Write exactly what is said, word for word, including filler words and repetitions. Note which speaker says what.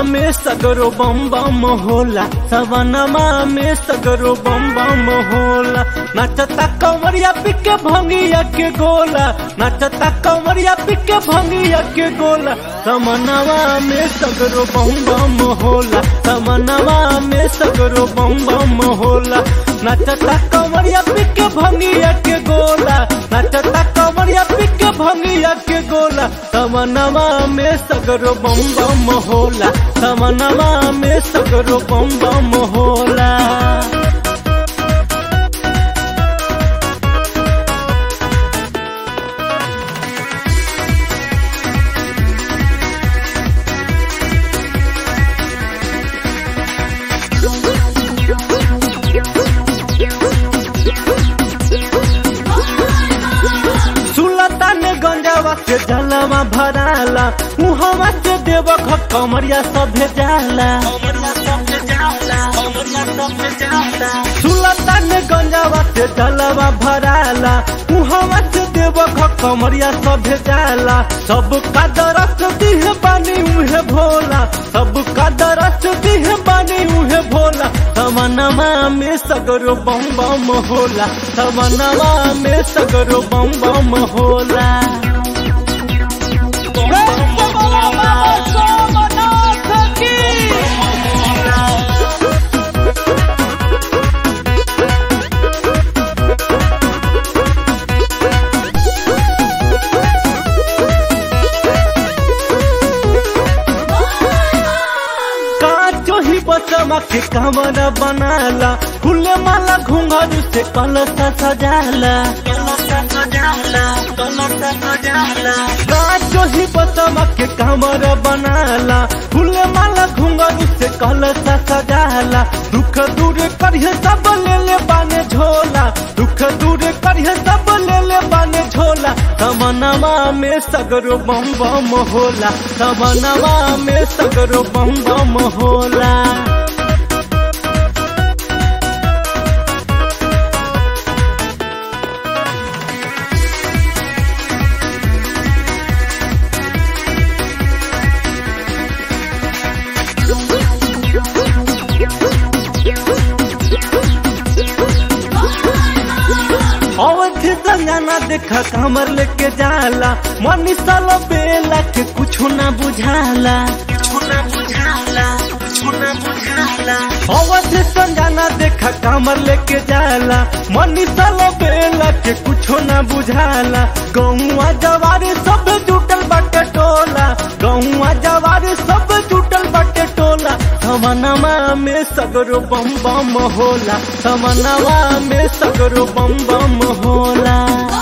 Speaker 1: में सगरो बम बम होला, सवनमा में सगरो बम बम होला। नाचता कंवरिया पिके भंगिया के गोला, नाचता कंवरिया पिके भंगिया के गोला। समनवा में सगरो बम बम होला, समनवा में सगरो बम बम होला। नाचता कंवरिया पिके भंगिया के गोला, नाचता कंवरिया पिके भंगिया के गोला। समनवा में सगरो बम बम होला, समनवा में सगरो बम बम होला। गंजावा से जलवा भराला, मुहवा से देवक कमरिया सभे जाला। सुलतान गंजावा से जलवा भराला, मुहवा से देवक कमरिया सभे जाला। सब का दरस दिह बानी उहे भोला, सब का दरस दिह बानी उहे भोला। समनवा में सगरो बम बम होला, समनवा में सगरो बम बम होला। बचमा के कमरा बनाला, फूले माला घुंघरू से कलसा सजाला। जो ही बचमा के कमरा बनाला, फूले माला घुंघरू से कलसा सजाला। दुख दूर करिए सब ले ले बाने झोला, दुख दूर करिए सब ले ले बाने झोला। समनवा में सगरो बम बम होला, समनवा में सगरो बम बम होला। अवधि संजना देखा कमर लेके जाला, मनी सालो बेला के कुछ ना बुझाला। अवधि संजना देखा कमर लेके जाला, मनी सालो बेला के कुछ ना बुझाला। गौवा जवारी सब जुटल बाटे टोला, गौवा जवारी सब जुटल बाटे टोला। समनवा में सगरो बम बम होला, समनवा में सगरो बम बम होला।